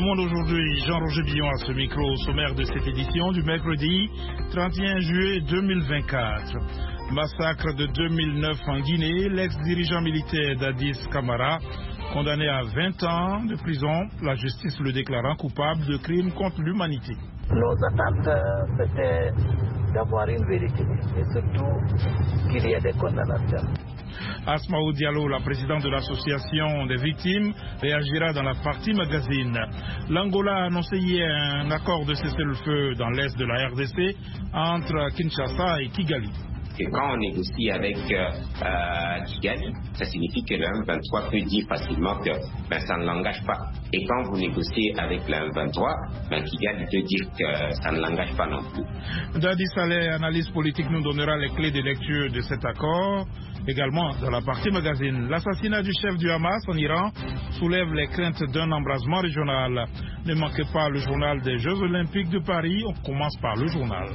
monde aujourd'hui, Jean-Roger Billon à ce micro au sommaire de cette édition du mercredi 31 juillet 2024. Massacre de 2009 en Guinée, l'ex-dirigeant militaire Dadis Camara, condamné à 20 ans de prison, la justice le déclarant coupable de crimes contre l'humanité. Nos attentes, c'était d'avoir une vérité et surtout qu'il y ait des condamnations. Asmaou Diallo, la présidente de l'association des victimes, réagira dans la partie magazine. L'Angola a annoncé hier un accord de cessez-le-feu dans l'est de la RDC entre Kinshasa et Kigali. Et quand on négocie avec Kigali, ça signifie que le M23 peut dire facilement que ça ne l'engage pas. Et quand vous négociez avec le M23, Kigali peut dire que ça ne l'engage pas non plus. Dadi Saleh, analyse politique, nous donnera les clés de lecture de cet accord. Également, dans la partie magazine, l'assassinat du chef du Hamas en Iran soulève les craintes d'un embrasement régional. Ne manquez pas le journal des Jeux Olympiques de Paris. On commence par le journal.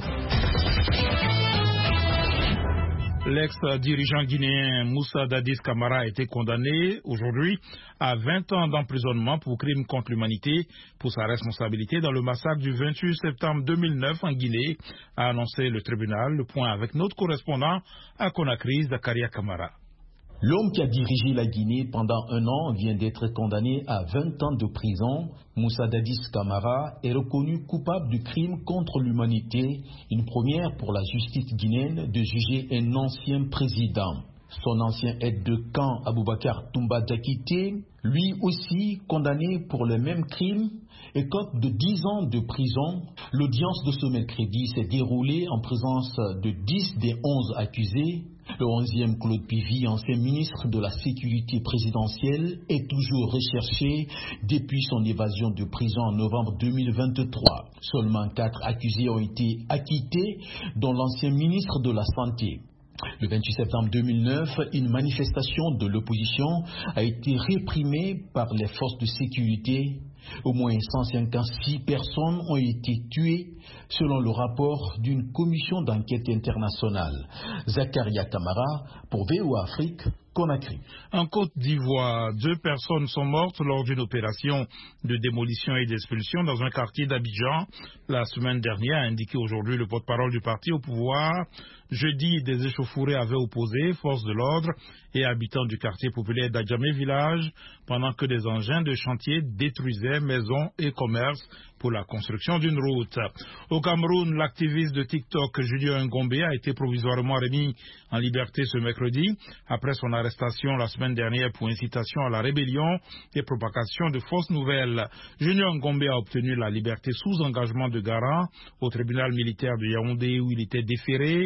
L'ex-dirigeant guinéen Moussa Dadis Camara a été condamné aujourd'hui à 20 ans d'emprisonnement pour crimes contre l'humanité pour sa responsabilité dans le massacre du 28 septembre 2009 en Guinée, a annoncé le tribunal. Le point avec notre correspondant à Conakry, Zakaria Camara. L'homme qui a dirigé la Guinée pendant un an vient d'être condamné à 20 ans de prison. Moussa Dadis Camara est reconnu coupable de crimes contre l'humanité, une première pour la justice guinéenne de juger un ancien président. Son ancien aide de camp Aboubakar Toumba Diakité, lui aussi condamné pour les mêmes crimes, écope de 10 ans de prison. L'audience de ce mercredi s'est déroulée en présence de 10 des 11 accusés. Le 11e Claude Pivy, ancien ministre de la Sécurité présidentielle, est toujours recherché depuis son évasion de prison en novembre 2023. Seulement 4 accusés ont été acquittés, dont l'ancien ministre de la Santé. Le 28 septembre 2009, une manifestation de l'opposition a été réprimée par les forces de sécurité. Au moins 156 personnes ont été tuées, selon le rapport d'une commission d'enquête internationale. Zakaria Camara, pour VOA Afrique, Conakry. En Côte d'Ivoire, 2 personnes sont mortes lors d'une opération de démolition et d'expulsion dans un quartier d'Abidjan. La semaine dernière, a indiqué aujourd'hui le porte-parole du parti au pouvoir. Jeudi, des échauffourées avaient opposé forces de l'ordre et habitants du quartier populaire d'Adjamé Village, pendant que des engins de chantier détruisaient maisons et commerces pour la construction d'une route. Au Cameroun, l'activiste de TikTok Julien Ngombe a été provisoirement remis en liberté ce mercredi après son arrestation la semaine dernière pour incitation à la rébellion et propagation de fausses nouvelles. Julien Ngombe a obtenu la liberté sous engagement de garant au tribunal militaire de Yaoundé où il était déféré.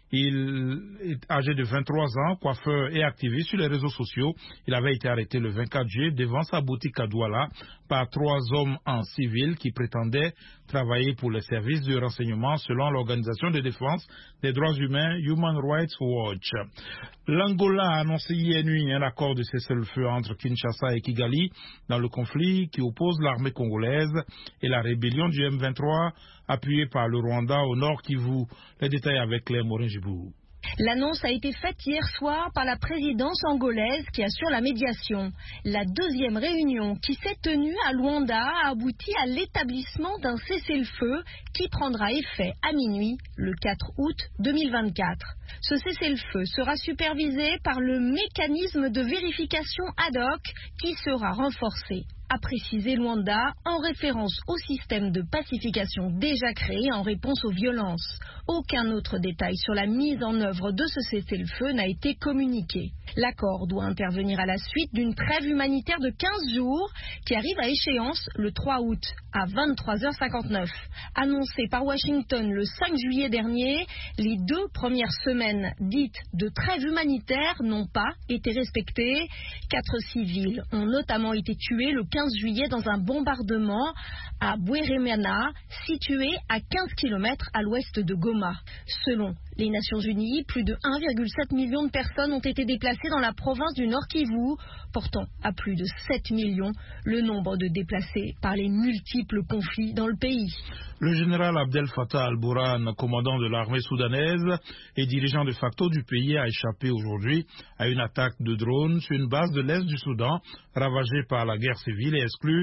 Il est âgé de 23 ans, coiffeur et activiste sur les réseaux sociaux. Il avait été arrêté le 24 juillet devant sa boutique à Douala par 3 hommes en civil qui prétendaient travailler pour les services de renseignement selon l'organisation de défense des droits humains Human Rights Watch. L'Angola a annoncé hier nuit un accord de cessez-le-feu entre Kinshasa et Kigali dans le conflit qui oppose l'armée congolaise et la rébellion du M23 appuyée par le Rwanda au nord Kivu. Les détails avec Claire Morin-Gibou. L'annonce a été faite hier soir par la présidence angolaise qui assure la médiation. La deuxième réunion qui s'est tenue à Luanda a abouti à l'établissement d'un cessez-le-feu qui prendra effet à minuit le 4 août 2024. Ce cessez-le-feu sera supervisé par le mécanisme de vérification ad hoc qui sera renforcé, a précisé Luanda en référence au système de pacification déjà créé en réponse aux violences. Aucun autre détail sur la mise en œuvre de ce cessez-le-feu n'a été communiqué. L'accord doit intervenir à la suite d'une trêve humanitaire de 15 jours qui arrive à échéance le 3 août à 23h59. Annoncé par Washington le 5 juillet dernier, les 2 premières semaines dites de trêve humanitaire n'ont pas été respectées. 4 civils ont notamment été tués le 15 juillet dans un bombardement à Bweremana, situé à 15 km à l'ouest de Goma. Selon les Nations Unies, plus de 1,7 million de personnes ont été déplacées dans la province du Nord Kivu, portant à plus de 7 millions le nombre de déplacés par les multiples conflits dans le pays. Le général Abdel Fattah al-Burhan, commandant de l'armée soudanaise et dirigeant de facto du pays, a échappé aujourd'hui à une attaque de drone sur une base de l'est du Soudan ravagée par la guerre civile et exclut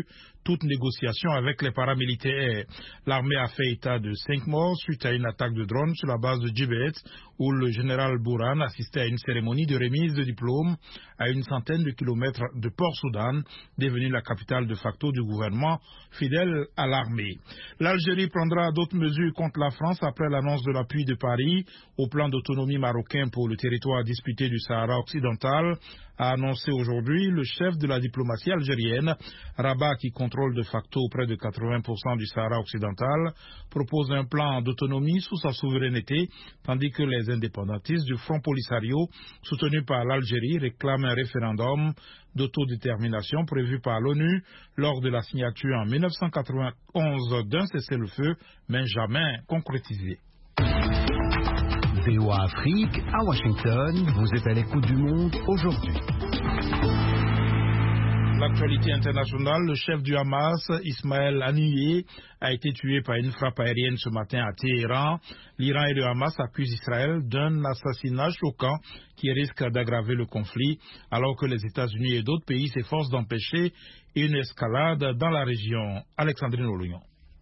toute négociation avec les paramilitaires. L'armée a fait état de 5 morts suite à une attaque de drone sur la base de Djibet, où le général Bourhan assistait à une cérémonie de remise de diplôme à une centaine de kilomètres de Port-Soudan, devenue la capitale de facto du gouvernement fidèle à l'armée. L'Algérie prendra d'autres mesures contre la France après l'annonce de l'appui de Paris au plan d'autonomie marocain pour le territoire disputé du Sahara occidental, a annoncé aujourd'hui le chef de la diplomatie algérienne. Rabat, qui contrôle de facto près de 80% du Sahara occidental, propose un plan d'autonomie sous sa souveraineté, tandis que les indépendantistes du Front Polisario, soutenus par l'Algérie, réclament un référendum d'autodétermination prévu par l'ONU lors de la signature en 1991 d'un cessez-le-feu, mais jamais concrétisé. VOA Afrique, à Washington, vous êtes à l'écoute du monde aujourd'hui. L'actualité internationale, le chef du Hamas, Ismaël Haniyeh, a été tué par une frappe aérienne ce matin à Téhéran. L'Iran et le Hamas accusent Israël d'un assassinat choquant qui risque d'aggraver le conflit, alors que les États-Unis et d'autres pays s'efforcent d'empêcher une escalade dans la région. Alexandrine Olugnon.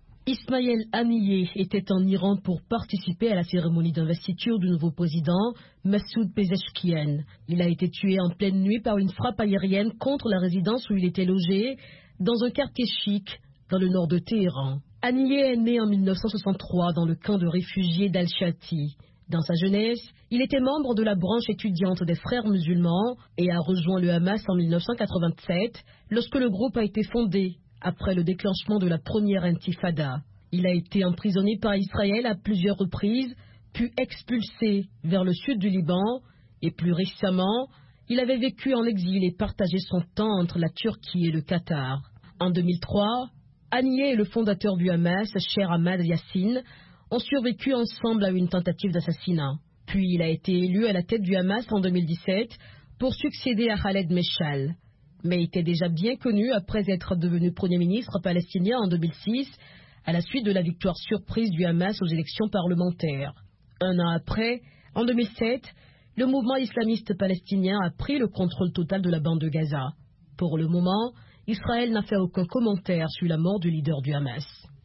Ismaël Haniyeh était en Iran pour participer à la cérémonie d'investiture du nouveau président, Massoud Pezeshkian. Il a été tué en pleine nuit par une frappe aérienne contre la résidence où il était logé, dans un quartier chic, dans le nord de Téhéran. Haniyeh est né en 1963 dans le camp de réfugiés d'Al-Shati. Dans sa jeunesse, il était membre de la branche étudiante des Frères musulmans et a rejoint le Hamas en 1987, lorsque le groupe a été fondé après le déclenchement de la première intifada. Il a été emprisonné par Israël à plusieurs reprises, puis expulsé vers le sud du Liban, et plus récemment, il avait vécu en exil et partagé son temps entre la Turquie et le Qatar. En 2003, Haniyeh et le fondateur du Hamas, Sheikh Ahmad Yassin, ont survécu ensemble à une tentative d'assassinat. Puis il a été élu à la tête du Hamas en 2017 pour succéder à Khaled Meshal, mais était déjà bien connu après être devenu Premier ministre palestinien en 2006, à la suite de la victoire surprise du Hamas aux élections parlementaires. Un an après, en 2007, le mouvement islamiste palestinien a pris le contrôle total de la bande de Gaza. Pour le moment, Israël n'a fait aucun commentaire sur la mort du leader du Hamas.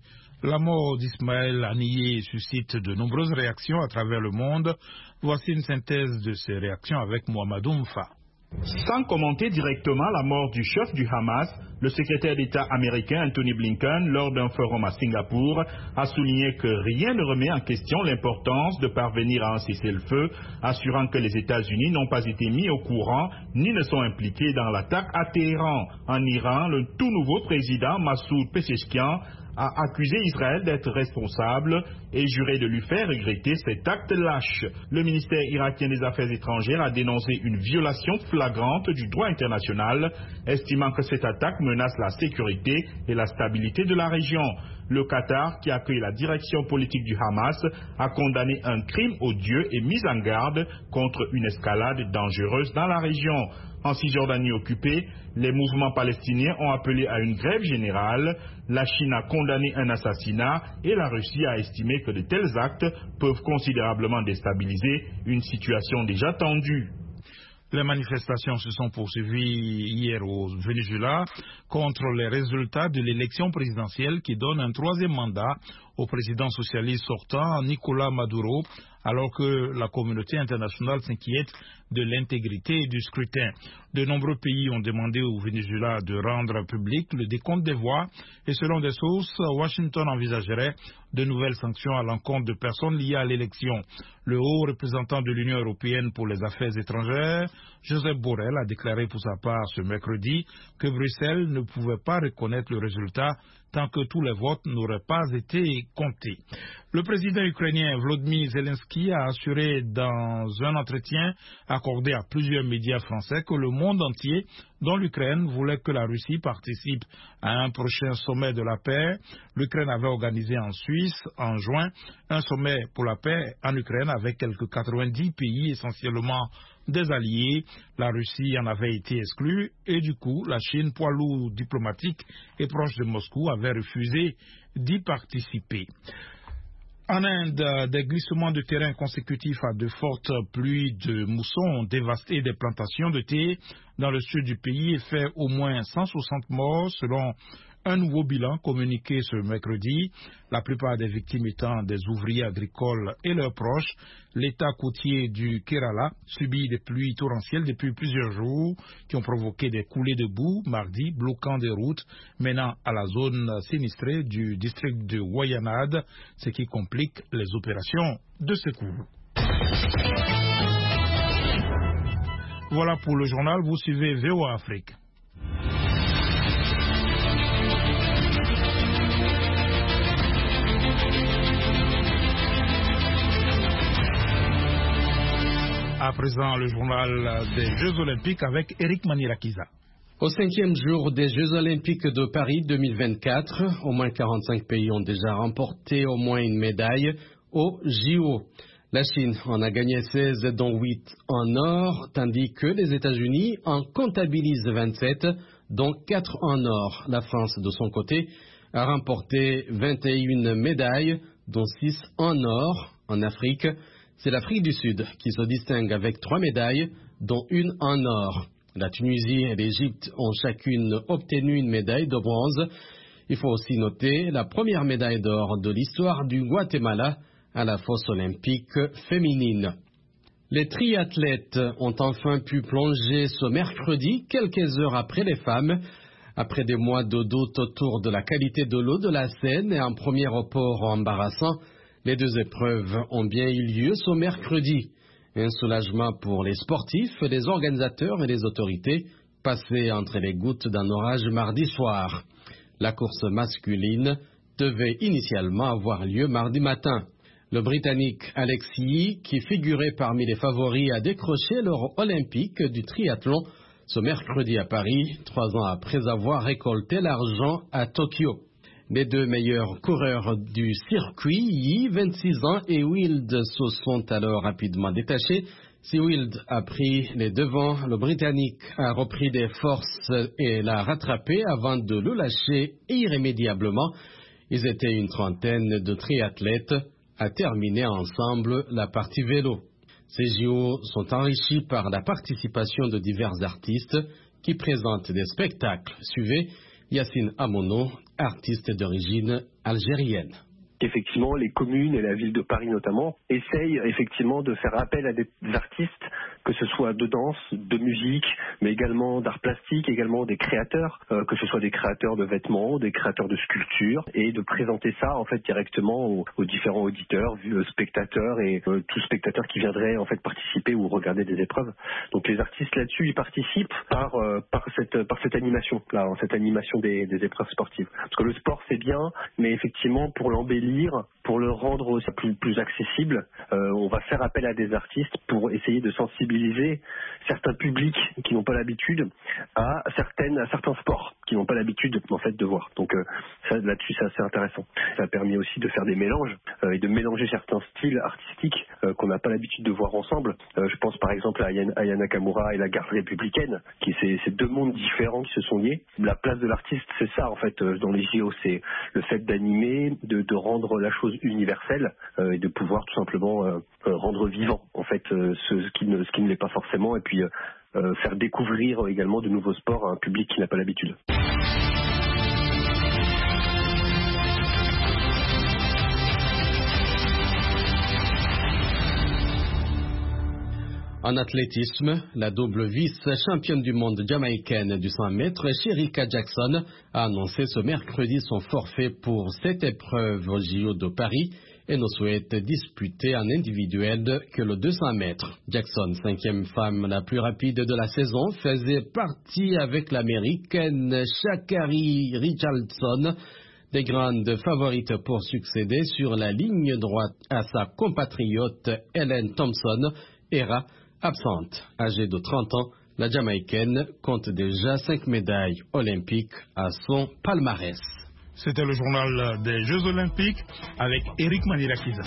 La mort d'Ismaël Haniyeh suscite de nombreuses réactions à travers le monde. Voici une synthèse de ces réactions avec Mohamedou Mfa. Sans commenter directement la mort du chef du Hamas, le secrétaire d'État américain Anthony Blinken, lors d'un forum à Singapour, a souligné que rien ne remet en question l'importance de parvenir à un cessez-le-feu, assurant que les États-Unis n'ont pas été mis au courant ni ne sont impliqués dans l'attaque à Téhéran. En Iran, le tout nouveau président Massoud Pezeshkian a accusé Israël d'être responsable et juré de lui faire regretter cet acte lâche. Le ministère irakien des Affaires étrangères a dénoncé une violation flagrante du droit international, estimant que cette attaque menace la sécurité et la stabilité de la région. Le Qatar, qui accueille la direction politique du Hamas, a condamné un crime odieux et mis en garde contre une escalade dangereuse dans la région. En Cisjordanie occupée, les mouvements palestiniens ont appelé à une grève générale. La Chine a condamné un assassinat et la Russie a estimé que de tels actes peuvent considérablement déstabiliser une situation déjà tendue. Les manifestations se sont poursuivies hier au Venezuela contre les résultats de l'élection présidentielle qui donne un troisième mandat au président socialiste sortant, Nicolás Maduro, alors que la communauté internationale s'inquiète de l'intégrité du scrutin. De nombreux pays ont demandé au Venezuela de rendre public le décompte des voix et selon des sources, Washington envisagerait de nouvelles sanctions à l'encontre de personnes liées à l'élection. Le haut représentant de l'Union européenne pour les affaires étrangères, Josep Borrell, a déclaré pour sa part ce mercredi que Bruxelles ne pouvait pas reconnaître le résultat tant que tous les votes n'auraient pas été comptés. Le président ukrainien Volodymyr Zelensky a assuré dans un entretien accordé à plusieurs médias français que le monde entier, dont l'Ukraine, voulait que la Russie participe à un prochain sommet de la paix. L'Ukraine avait organisé en Suisse, en juin, un sommet pour la paix en Ukraine avec quelques 90 pays, essentiellement des alliés. La Russie en avait été exclue et du coup, la Chine, poids lourd diplomatique et proche de Moscou, avait refusé d'y participer. En Inde, des glissements de terrain consécutifs à de fortes pluies de mousson ont dévasté des plantations de thé dans le sud du pays et fait au moins 160 morts selon Un nouveau bilan communiqué ce mercredi, la plupart des victimes étant des ouvriers agricoles et leurs proches. L'État côtier du Kerala subit des pluies torrentielles depuis plusieurs jours qui ont provoqué des coulées de boue mardi, bloquant des routes menant à la zone sinistrée du district de Wayanad, ce qui complique les opérations de secours. Voilà pour le journal, vous suivez VOA Afrique. À présent, le journal des Jeux Olympiques avec Eric Manirakiza. Au 5e jour des Jeux Olympiques de Paris 2024, au moins 45 pays ont déjà remporté au moins une médaille au JO. La Chine en a gagné 16, dont 8 en or, tandis que les États-Unis en comptabilisent 27, dont 4 en or. La France, de son côté, a remporté 21 médailles, dont 6 en or. En Afrique, c'est l'Afrique du Sud qui se distingue avec 3 médailles, dont une en or. La Tunisie et l'Égypte ont chacune obtenu une médaille de bronze. Il faut aussi noter la première médaille d'or de l'histoire du Guatemala à la fosse olympique féminine. Les triathlètes ont enfin pu plonger ce mercredi, quelques heures après les femmes. Après des mois de doute autour de la qualité de l'eau de la Seine et un premier report embarrassant, les 2 épreuves ont bien eu lieu ce mercredi. Un soulagement pour les sportifs, les organisateurs et les autorités, passés entre les gouttes d'un orage mardi soir. La course masculine devait initialement avoir lieu mardi matin. Le Britannique Alexis, qui figurait parmi les favoris, a décroché l'or olympique du triathlon ce mercredi à Paris, 3 ans après avoir récolté l'argent à Tokyo. Les 2 meilleurs coureurs du circuit, Yi, 26 ans, et Wild, se sont alors rapidement détachés. Si Wild a pris les devants, le Britannique a repris des forces et l'a rattrapé avant de le lâcher irrémédiablement. Ils étaient une trentaine de triathlètes à terminer ensemble la partie vélo. Ces JO sont enrichis par la participation de divers artistes qui présentent des spectacles. Suivez Yacine Amono, artiste d'origine algérienne. Effectivement, les communes et la ville de Paris notamment essayent effectivement de faire appel à des artistes, que ce soit de danse, de musique, mais également d'art plastique, également des créateurs, que ce soit des créateurs de vêtements, des créateurs de sculptures, et de présenter ça en fait directement aux différents auditeurs, spectateurs et tout spectateur qui viendrait en fait participer ou regarder des épreuves. Donc les artistes là-dessus, ils participent par cette animation là, cette animation des épreuves sportives. Parce que le sport c'est bien, mais effectivement pour l'embellir, pour le rendre plus accessible, on va faire appel à des artistes pour essayer de sensibiliser certains publics qui n'ont pas l'habitude à certains sports qui n'ont pas l'habitude en fait de voir. Donc ça, là-dessus c'est assez intéressant. Ça a permis aussi de faire des mélanges et de mélanger certains styles artistiques qu'on n'a pas l'habitude de voir ensemble. Je pense par exemple à Aya Nakamura et la garde républicaine, qui c'est 2 mondes différents qui se sont liés. La place de l'artiste, c'est ça en fait dans les JO, c'est le fait d'animer, de rendre la chose universelle et de pouvoir tout simplement rendre vivant en fait ce qui ne l'est pas forcément, et puis faire découvrir également de nouveaux sports à un public qui n'a pas l'habitude. En athlétisme, la double vice-championne du monde jamaïcaine du 100 mètres, Shericka Jackson, a annoncé ce mercredi son forfait pour cette épreuve au JO de Paris et ne souhaite disputer en individuel que le 200 mètres. Jackson, 5e femme la plus rapide de la saison, faisait partie avec l'américaine Sha'Carri Richardson des grandes favorites pour succéder sur la ligne droite à sa compatriote Helen Thompson, absente. Âgée de 30 ans, la Jamaïcaine compte déjà 5 médailles olympiques à son palmarès. C'était le journal des Jeux Olympiques avec Eric Manirakiza.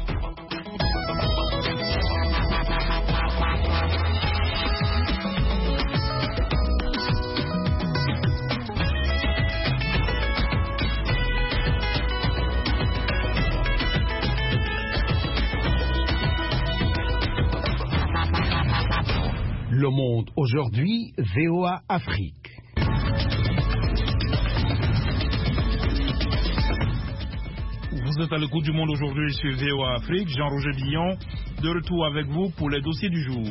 Le Monde aujourd'hui, VOA Afrique. Vous êtes à l'écoute du Monde aujourd'hui sur VOA Afrique. Jean-Roger Billon, de retour avec vous pour les dossiers du jour.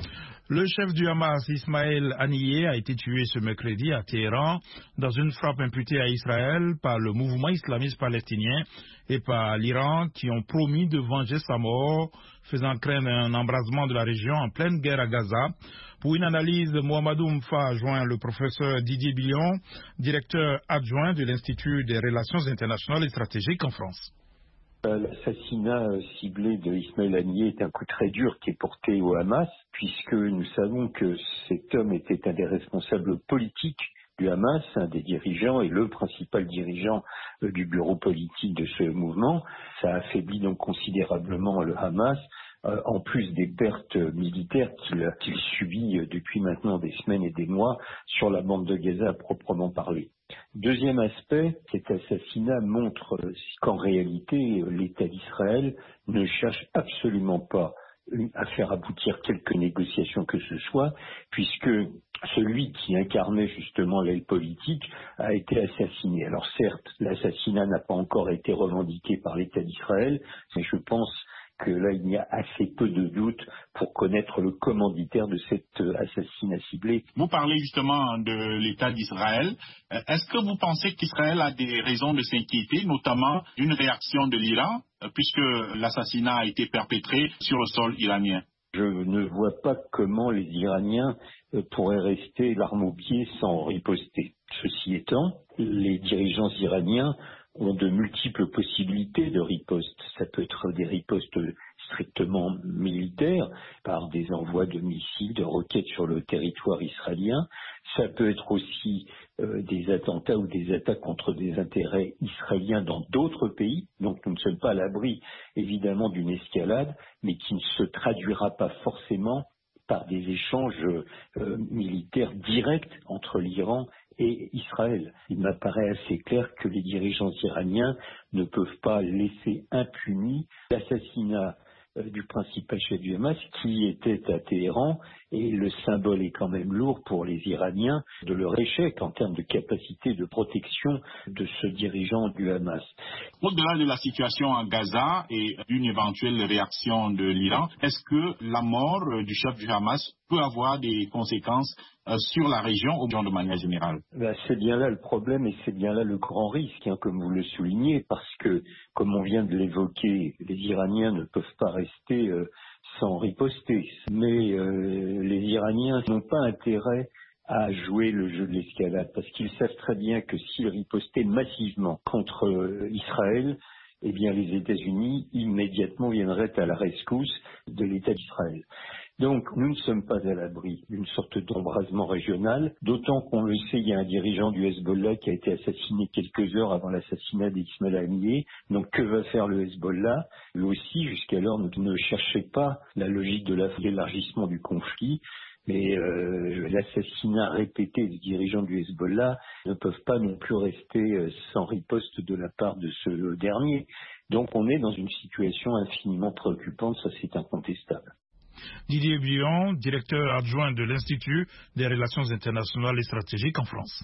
Le chef du Hamas, Ismaël Haniyeh, a été tué ce mercredi à Téhéran dans une frappe imputée à Israël par le mouvement islamiste palestinien et par l'Iran qui ont promis de venger sa mort, faisant craindre un embrasement de la région en pleine guerre à Gaza. Pour une analyse, Mohamedou Mfa a joint le professeur Didier Billon, directeur adjoint de l'Institut des relations internationales et stratégiques en France. L'assassinat ciblé de Ismaël Haniyeh est un coup très dur qui est porté au Hamas, puisque nous savons que cet homme était un des responsables politiques du Hamas, un des dirigeants et le principal dirigeant du bureau politique de ce mouvement. Ça affaiblit donc considérablement le Hamas, en plus des pertes militaires qu'il subit depuis maintenant des semaines et des mois sur la bande de Gaza à proprement parler. Deuxième aspect, cet assassinat montre qu'en réalité, l'État d'Israël ne cherche absolument pas à faire aboutir quelques négociations que ce soit, puisque celui qui incarnait justement l'aile politique a été assassiné. Alors certes, l'assassinat n'a pas encore été revendiqué par l'État d'Israël, mais je pense que là, il y a assez peu de doutes pour connaître le commanditaire de cet assassinat ciblé. Vous parlez justement de l'État d'Israël. Est-ce que vous pensez qu'Israël a des raisons de s'inquiéter, notamment d'une réaction de l'Iran, puisque l'assassinat a été perpétré sur le sol iranien? Je ne vois pas comment les Iraniens pourraient rester l'arme au pied sans riposter. Ceci étant, les dirigeants iraniens ont de multiples possibilités de riposte. Ça peut être des ripostes strictement militaires, par des envois de missiles, de roquettes sur le territoire israélien. Ça peut être aussi des attentats ou des attaques contre des intérêts israéliens dans d'autres pays. Donc nous ne sommes pas à l'abri, évidemment, d'une escalade, mais qui ne se traduira pas forcément par des échanges militaires directs entre l'Iran et Israël. Il m'apparaît assez clair que les dirigeants iraniens ne peuvent pas laisser impuni l'assassinat du principal chef du Hamas qui était à Téhéran, et le symbole est quand même lourd pour les Iraniens de leur échec en termes de capacité de protection de ce dirigeant du Hamas. Au-delà de la situation à Gaza et d'une éventuelle réaction de l'Iran, est-ce que la mort du chef du Hamas peut avoir des conséquences sur la région ou de manière générale? C'est bien là le problème et c'est bien là le grand risque, comme vous le soulignez, parce que, comme on vient de l'évoquer, les Iraniens ne peuvent pas rester sans riposter. Mais les Iraniens n'ont pas intérêt à jouer le jeu de l'escalade, parce qu'ils savent très bien que s'ils ripostaient massivement contre Israël, eh bien les États-Unis immédiatement viendraient à la rescousse de l'État d'Israël. Donc nous ne sommes pas à l'abri d'une sorte d'embrasement régional, d'autant qu'on le sait, il y a un dirigeant du Hezbollah qui a été assassiné quelques heures avant l'assassinat d'Ismaël Haniyeh. Donc que va faire le Hezbollah? Lui aussi, jusqu'alors, ne cherchait pas la logique de l'élargissement du conflit. Mais l'assassinat répété des dirigeants du Hezbollah ne peuvent pas non plus rester sans riposte de la part de ce dernier. Donc on est dans une situation infiniment préoccupante, ça c'est incontestable. Didier Billon, directeur adjoint de l'Institut des relations internationales et stratégiques en France.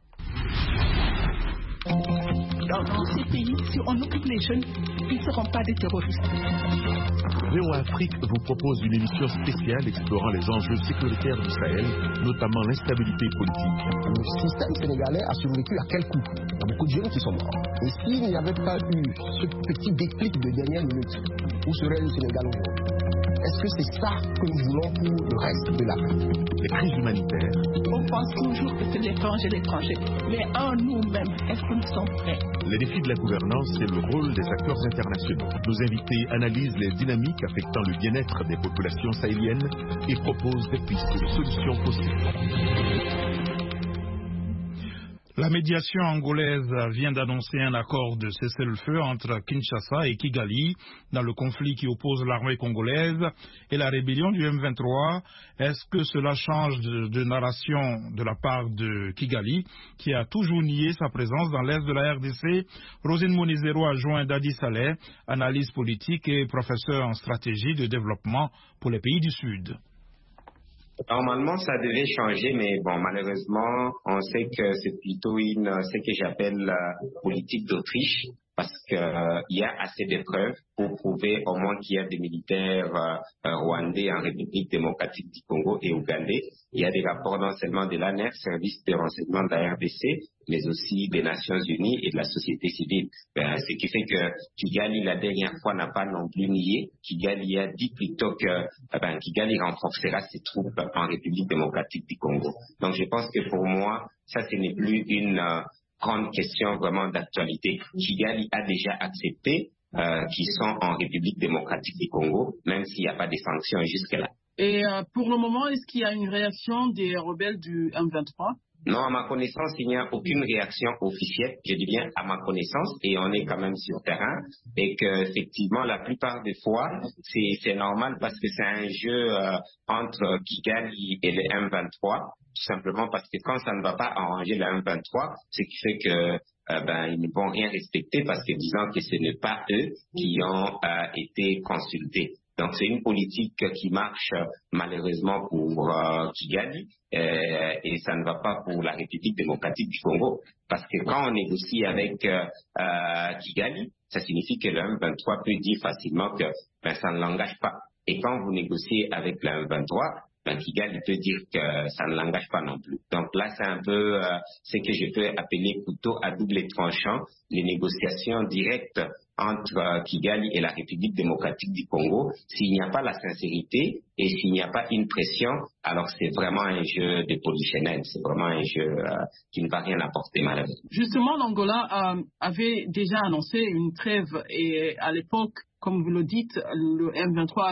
Dans tous ces pays, si on occupe les jeunes, ils ne seront pas des terroristes. VOA Afrique vous propose une émission spéciale explorant les enjeux sécuritaires du Sahel, notamment l'instabilité politique. Le système sénégalais a survécu à quel coup? Il y a beaucoup de jeunes qui sont morts. Et s'il n'y avait pas eu ce petit déclic de dernière minute, où serait le Sénégal aujourd'hui? Est-ce que c'est ça que nous voulons pour le reste de l'Afrique? Les crises humanitaires. On pense toujours que c'est l'étranger. Mais en nous-mêmes, est-ce que nous sommes prêts? Les défis de la gouvernance et le rôle des acteurs internationaux. Nos invités analysent les dynamiques affectant le bien-être des populations sahéliennes et proposent des pistes de solutions possibles. La médiation angolaise vient d'annoncer un accord de cessez-le-feu entre Kinshasa et Kigali dans le conflit qui oppose l'armée congolaise et la rébellion du M23. Est-ce que cela change de narration de la part de Kigali, qui a toujours nié sa présence dans l'est de la RDC? Rosine Monizero, adjoint d'Adi Saleh, analyse politique et professeur en stratégie de développement pour les pays du Sud. Normalement, ça devait changer, mais bon, malheureusement, on sait que c'est plutôt ce que j'appelle la politique d'Autriche. parce qu'il y a assez de preuves pour prouver au moins qu'il y a des militaires rwandais en République démocratique du Congo et ougandais. Il y a des rapports non seulement de l'ANER, service de renseignement de la RDC, mais aussi des Nations Unies et de la société civile. Ce qui fait que Kigali, la dernière fois, n'a pas non plus nié. Kigali a dit plutôt que Kigali renforcera ses troupes en République démocratique du Congo. Donc je pense que pour moi, ça ce n'est plus une grande question vraiment d'actualité. Kigali a déjà accepté qu'ils sont en République démocratique du Congo, même s'il n'y a pas de sanctions jusque-là. Et pour le moment, est-ce qu'il y a une réaction des rebelles du M23? Non, à ma connaissance, il n'y a aucune réaction officielle, je dis bien à ma connaissance, et on est quand même sur terrain, et qu'effectivement, la plupart des fois, c'est normal parce que c'est un jeu entre Kigali et le M23, tout simplement parce que quand ça ne va pas arranger le M23, ce qui fait que ils ne vont rien respecter parce que disant que ce n'est pas eux qui ont été consultés. Donc c'est une politique qui marche malheureusement pour Kigali et ça ne va pas pour la République démocratique du Congo. Parce que quand on négocie avec Kigali, ça signifie que le M23 peut dire facilement que ça ne l'engage pas. Et quand vous négociez avec le M23, Kigali peut dire que ça ne l'engage pas non plus. Donc là, c'est un peu ce que je peux appeler couteau à double tranchant, les négociations directes entre Kigali et la République démocratique du Congo. S'il n'y a pas la sincérité et s'il n'y a pas une pression, alors c'est vraiment un jeu de polichinelle, c'est vraiment un jeu qui ne va rien apporter malheureusement. Justement, l'Angola avait déjà annoncé une trêve et à l'époque, comme vous le dites, le M23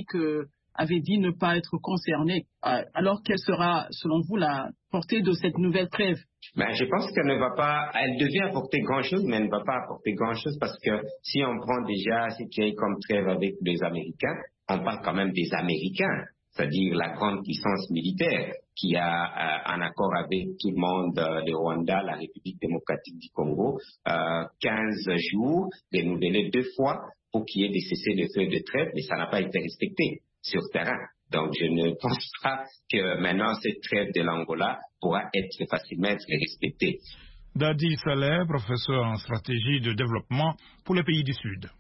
avait dit ne pas être concerné. Alors, quelle sera, selon vous, la portée de cette nouvelle trêve? Je pense qu'elle ne va pas, elle devait apporter grand-chose, mais elle ne va pas apporter grand-chose parce que si on prend déjà ce qui est comme trêve avec les Américains, on parle quand même des Américains, c'est-à-dire la grande puissance militaire qui a un accord avec tout le monde, le Rwanda, la République démocratique du Congo, 15 jours, renouvelés 2 fois pour qu'il y ait des cessez-le-feu de trêve, mais ça n'a pas été respecté sur terrain. Donc je ne pense pas que maintenant cette trêve de l'Angola pourra être facilement respectée. Dadi Saleh, professeur en stratégie de développement pour les pays du Sud.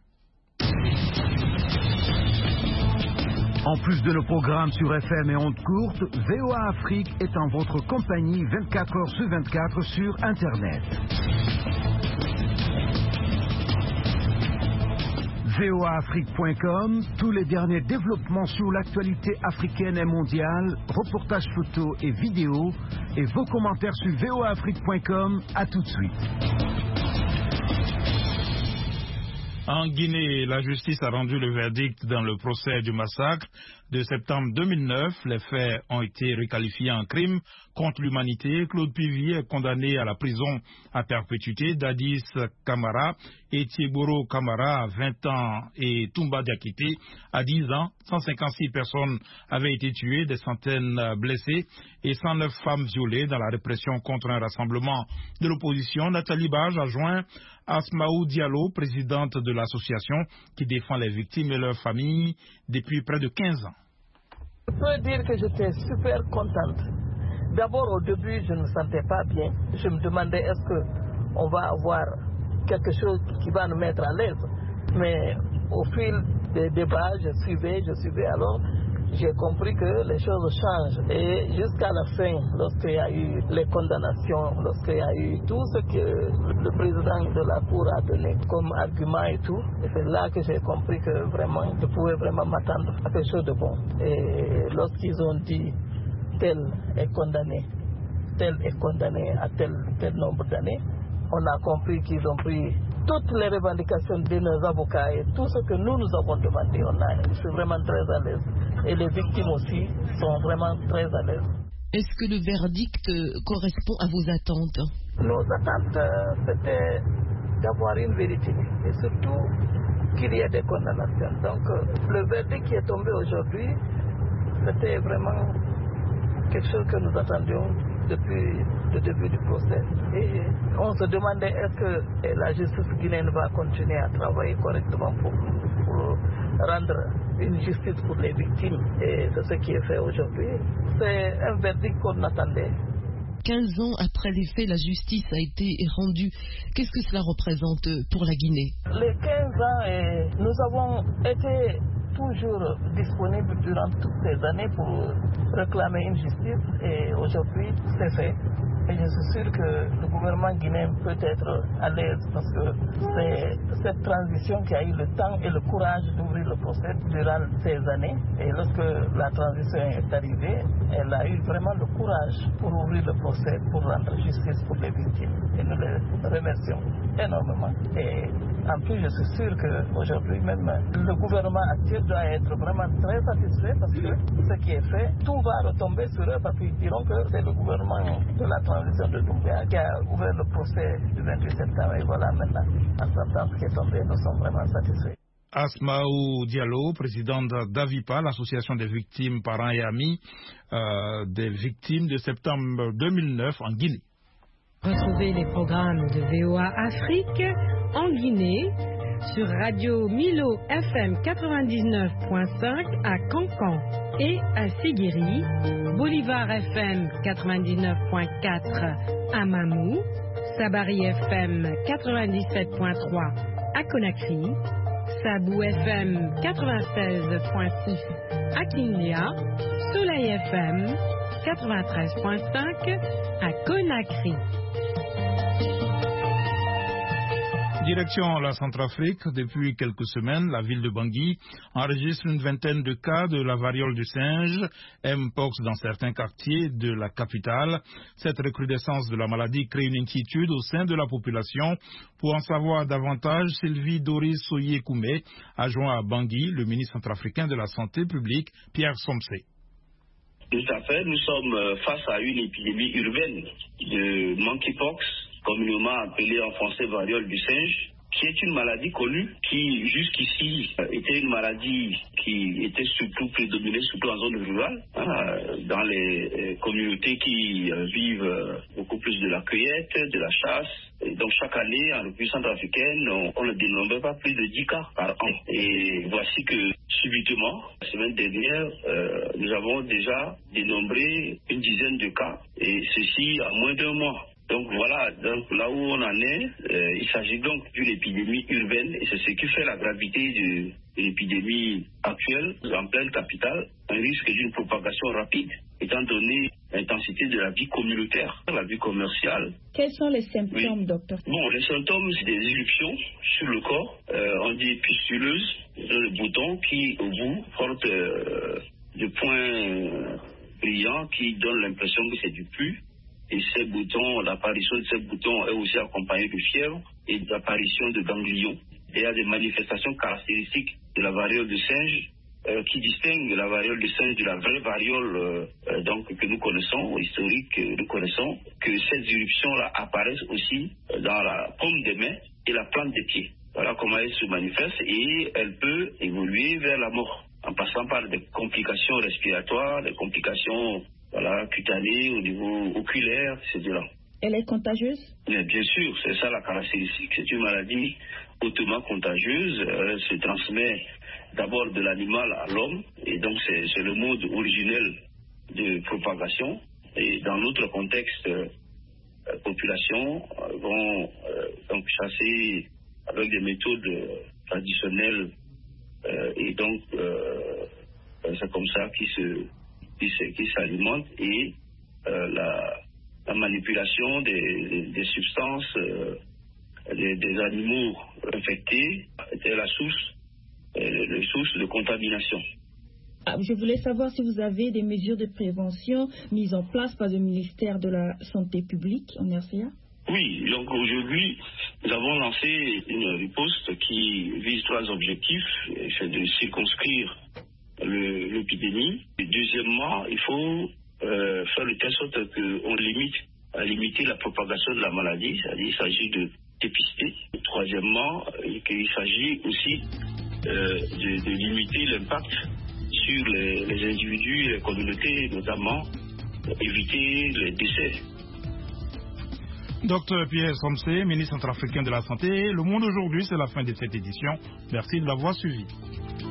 En plus de nos programmes sur FM et ondes courtes, VOA Afrique est en votre compagnie 24 heures sur 24 sur Internet. voaafrique.com, tous les derniers développements sur l'actualité africaine et mondiale, reportages photos et vidéos, et vos commentaires sur voaafrique.com. À tout de suite. En Guinée, la justice a rendu le verdict dans le procès du massacre de septembre 2009. Les faits ont été requalifiés en crime contre l'humanité. Claude Pivy est condamné à la prison à perpétuité. Dadis Camara et Thieboro Camara à 20 ans et Toumba Diakité à 10 ans. 156 personnes avaient été tuées, des centaines blessées et 109 femmes violées dans la répression contre un rassemblement de l'opposition. Nathalie Bage a joint Asmaou Diallo, présidente de l'association qui défend les victimes et leurs familles depuis près de 15 ans. Je peux dire que j'étais super contente. D'abord, au début, je ne me sentais pas bien. Je me demandais est-ce qu'on va avoir quelque chose qui va nous mettre à l'aise. Mais au fil des débats, je suivais. Alors, j'ai compris que les choses changent. Et jusqu'à la fin, lorsqu'il y a eu les condamnations, lorsqu'il y a eu tout ce que le président de la Cour a donné comme argument et tout, c'est là que j'ai compris que vraiment, je pouvais vraiment m'attendre à quelque chose de bon. Et lorsqu'ils ont dit tel est condamné à tel nombre d'années, on a compris qu'ils ont pris toutes les revendications de nos avocats et tout ce que nous avons demandé. Je suis vraiment très à l'aise. Et les victimes aussi sont vraiment très à l'aise. Est-ce que le verdict correspond à vos attentes? Nos attentes, c'était d'avoir une vérité et surtout qu'il y ait des condamnations. Donc, le verdict qui est tombé aujourd'hui, c'était vraiment quelque chose que nous attendions depuis le début du procès. Et on se demandait est-ce que la justice guinéenne va continuer à travailler correctement pour rendre une justice pour les victimes. Et c'est ce qui est fait aujourd'hui. C'est un verdict qu'on attendait. 15 ans après les faits, la justice a été rendue. Qu'est-ce que cela représente pour la Guinée? Les 15 ans, nous avons été toujours disponibles durant toutes ces années pour réclamer une justice et aujourd'hui c'est fait. Et je suis sûr que le gouvernement guinéen peut être à l'aise parce que c'est cette transition qui a eu le temps et le courage d'ouvrir le procès durant ces années. Et lorsque la transition est arrivée, elle a eu vraiment le courage pour ouvrir le procès, pour rendre justice pour les victimes. Et nous les remercions énormément. Et en plus, je suis sûr qu'aujourd'hui même, le gouvernement actuel doit être vraiment très satisfait parce que ce qui est fait, tout va retomber sur eux parce qu'ils diront que c'est le gouvernement de la transition de Doumbouya qui a ouvert le procès du 28 septembre. Et voilà maintenant, en sentence qui est tombée, nous sommes vraiment satisfaits. Asmaou Diallo, présidente d'Avipa, l'association des victimes, parents et amis des victimes de septembre 2009 en Guinée. Retrouvez les programmes de VOA Afrique en Guinée sur Radio Milo FM 99.5 à Cancan et à Sigiri, Bolivar FM 99.4 à Mamou, Sabari FM 97.3 à Conakry, Sabou FM 96.6 à Kindia, Soleil FM 93.5 à Conakry. Direction la Centrafrique, depuis quelques semaines, la ville de Bangui enregistre une vingtaine de cas de la variole du singe, Mpox dans certains quartiers de la capitale. Cette recrudescence de la maladie crée une inquiétude au sein de la population. Pour en savoir davantage, Sylvie Doris Soye-Koumé a joint à Bangui le ministre centrafricain de la Santé publique, Pierre Somsé. Tout à fait, nous sommes face à une épidémie urbaine de monkeypox, communément appelée en français variole du singe, qui est une maladie connue, qui jusqu'ici était une maladie qui était surtout prédominée surtout en zone rurale, dans les communautés qui vivent beaucoup plus de la cueillette, de la chasse. Et donc chaque année, en République centrafricaine, on ne dénombrait pas plus de 10 cas par an. Et voici que subitement, la semaine dernière, nous avons déjà dénombré une dizaine de cas, et ceci en moins d'un mois. Donc voilà, donc là où on en est, il s'agit donc d'une épidémie urbaine et c'est ce qui fait la gravité de l'épidémie actuelle en pleine capitale, un risque d'une propagation rapide, étant donné l'intensité de la vie communautaire, la vie commerciale. Quels sont les symptômes, docteur? Bon, les symptômes, c'est des éruptions sur le corps, on dit pustuleuses, le bouton qui, au bout, porte de points brillants qui donnent l'impression que c'est du pus. Et ces boutons, l'apparition de ces boutons est aussi accompagnée de fièvre et d'apparition de ganglions. Il y a des manifestations caractéristiques de la variole du singe qui distinguent la variole du singe de la vraie variole donc, que nous connaissons, historique que nous connaissons, que ces éruptions-là apparaissent aussi dans la paume des mains et la plante des pieds. Voilà comment elle se manifeste et elle peut évoluer vers la mort en passant par des complications respiratoires, des complications cutanées au niveau oculaire, etc. Elle est contagieuse? Mais bien sûr, c'est ça la caractéristique. C'est une maladie hautement contagieuse. Elle se transmet d'abord de l'animal à l'homme, et donc c'est le mode originel de propagation. Et dans notre contexte, population vont donc chasser avec des méthodes traditionnelles, et donc c'est comme ça qui s'alimente, et la manipulation des substances des animaux infectés était la source de contamination. Je voulais savoir si vous avez des mesures de prévention mises en place par le ministère de la Santé publique en RCA. Oui, donc aujourd'hui, nous avons lancé une riposte qui vise 3 objectifs. C'est de circonscrire l'épidémie. Et deuxièmement, il faut faire de telle sorte qu'on limiter la propagation de la maladie, c'est-à-dire il s'agit de dépister. Troisièmement, il s'agit aussi de limiter l'impact sur les individus et les communautés, notamment éviter les décès. Docteur Pierre Somsé, ministre centrafricain de la Santé. Le Monde aujourd'hui, c'est la fin de cette édition. Merci de l'avoir suivi.